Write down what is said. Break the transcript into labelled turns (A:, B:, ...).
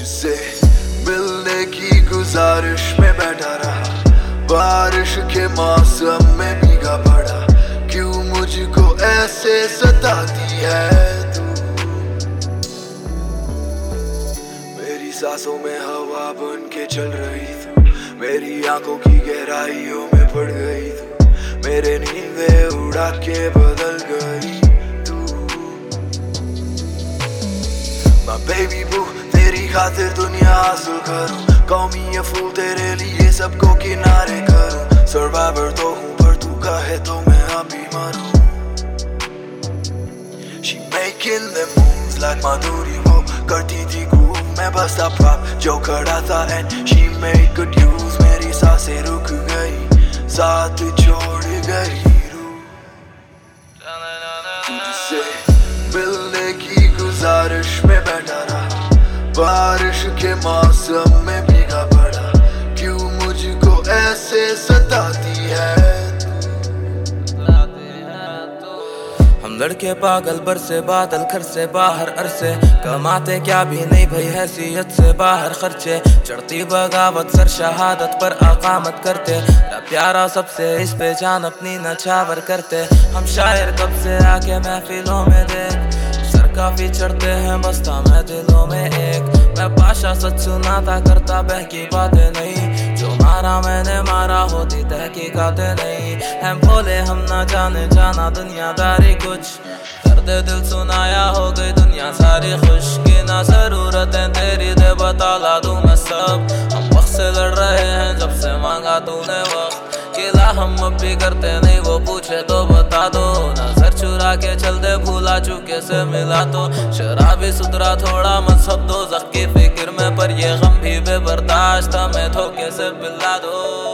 A: तुझसे मिलने की गुजारिश में बैठा रहा, बारिश के मौसम में भीगा पड़ा। क्यों मुझको ऐसे सताती है तू? मेरी सांसों में हवा बन के चल रही तू, मेरी आंखों की गहराइयों में पड़ गई तू, मेरे नींदें उड़ा के बदल गई तू। My baby boo, तेरी खातिर दुनिया हासिल करूं, कौमी ये फूल तेरे लिए सबको किनारे करूं। सर्वाइवर तो हूँ पर तू कहे तो मैं अभी मरूं। She making the moves like माधुरी, वो करती थी groove, मैं बस था prop जो खड़ा था and she made good use। मेरी सांसें रुक गई, साथ छोड़ गई रूह। तुझसे मिलने की गुजारिश में बैठा रहा, बारिश के मौसम में भीगा पड़ा। क्यों मुझको ऐसे सताती है
B: हम लड़के पागल बरसे बादल घर से बाहर अरसे, कमाते क्या भी नहीं भाई हैसियत से बाहर खर्चे। चढ़ती बगावत सर शहादत पर अकामत करते, ना प्यारा सबसे इस पे जान अपनी नछावर करते। हम शायर कब से आके महफिलों में देख, सर काफी चढ़ते हैं मस्ता मैं दिलों में एक। मैं पाशा सच सुनाता करता बहकी बातें नहीं, जो मारा मैंने मारा होती तहकीकातें नहीं। हम भोले हम ना जाने जाना दुनियादारी कुछ, दर्द दिल सुनाया हो गई दुनिया सारी खुश। की ना जरूरत है तेरी दे बता दूं मैं सब, हम वक्त से लड़ रहे हैं जब से मांगा तूने वक्त। किला हम अब भी करते नहीं वो पूछे तो बता दो, नजर चुरा के चल दे भूला चुके से मिला तो। शराबी सुधरा थोड़ा मजहब दो जख की फिक्र में, पर ये गम भी बेबर्दाश्त हमें धोखे से पिला दो।